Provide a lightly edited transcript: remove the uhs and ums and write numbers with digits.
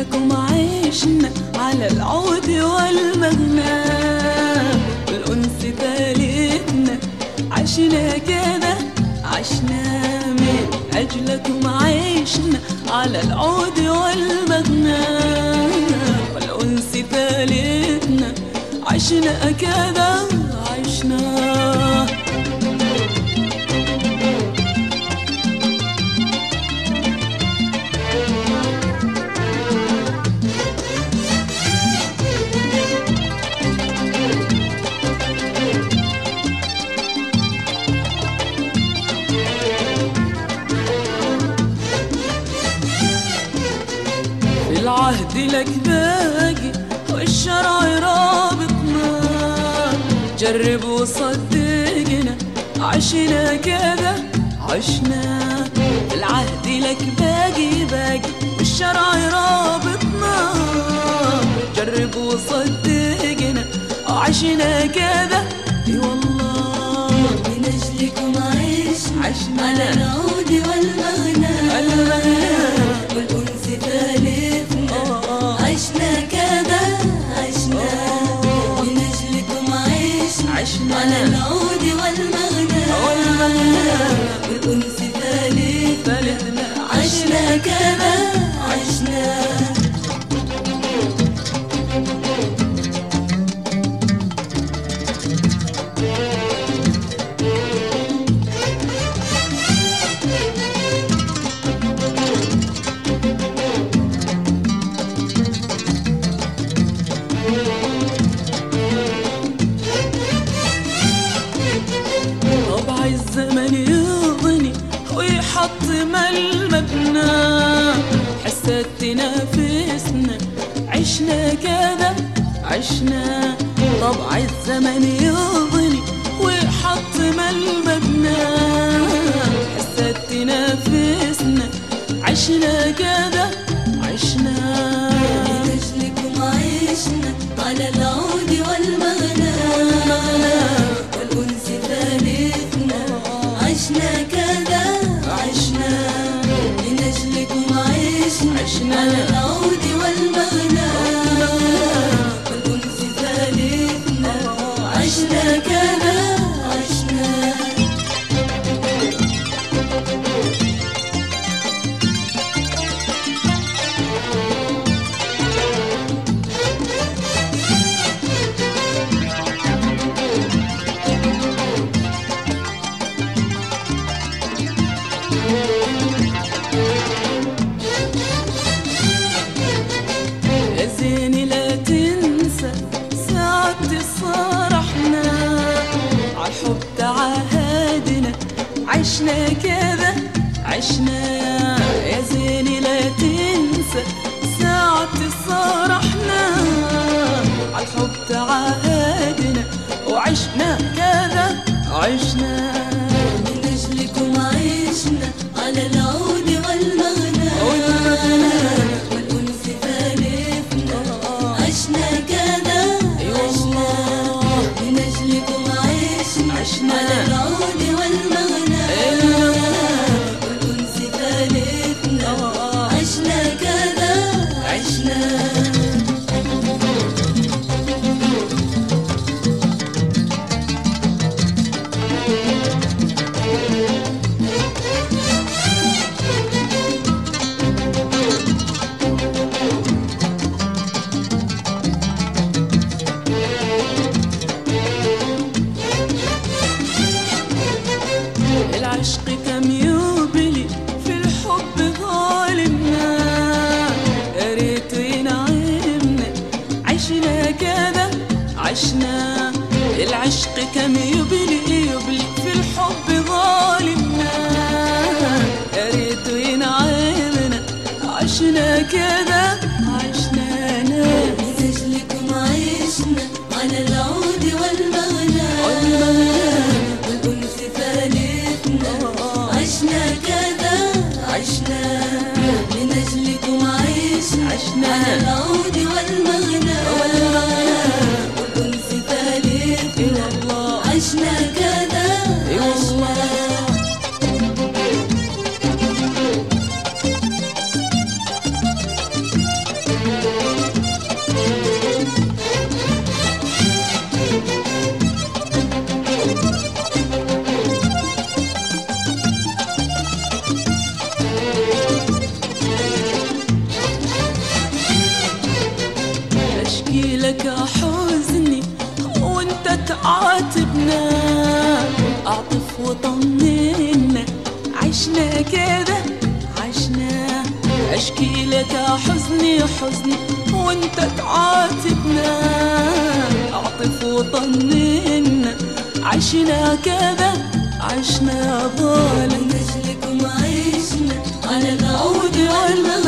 أجلكم عشنا على العود والمغنى، والأنس ثالثنا عشنا كده عشنا. من أجلكم عشنا على العود والمغنى، والأنس ثالثنا عشنا كده عشنا. العهد لك باقي والشرع رابطنا، جرب وصدقنا عشنا كده عشنا. العهد لك باقي باقي والشرع رابطنا، جرب وصدقنا عشنا كده. اي والله من أجلكم عشنا على العود والمغنى، والأنس ثالثنا عشنا كده عشنا. من أجلكم عشنا على العود والمغنى، والأنس ثالثنا عشنا كده عشنا. طبع الزمن يغني ويحطم المبنى، حسات تنافسنا عشنا كده عشنا. طبع الزمن يغني ويحطم المبنى، حسات تنافسنا عشنا كده عشنا. من أجلكم عشنا على العود والمغنى، والأنس ثالثنا عشنا كده عشنا. من أجلكم عشنا على العود والمغنى، والأنس ثالثنا عشنا كده عشنا. يا زيني لا تنسى ساعة صرحنا، عالحب تعهدنا عشنا كده عشنا. يا زيني لا تنسى ساعة صرحنا، عالحب تعهدنا وعشنا كده عشنا. من أجلكم عشنا على العود والمغنى، والأنس ثالثنا عشنا كده عشنا. من أجلكم عشنا على العود والمغنى، والأنس ثالثنا عشنا كده عشنا. العشق كم يبلي في الحب ظالمنا، يا ريت ينعمنا عشنا كده عشنا. العشق كم يبلي في الحب ظالمنا، يا ريت ينعمنا عشنا كده عشنا. من أجلكم عشنا على العود والمغنى، والأنس ثالثنا عشنا كده عشنا. من أجلكم عشنا على العود والمغنى، والأنس ثالثنا عشنا كده عشنا. عشنا كده عشنا، اشكي لك حزني حزني وانت تعاتبنا، اعطف وطننا عشنا كده عشنا ظالم، من أجلكم عشنا على العود والمغنى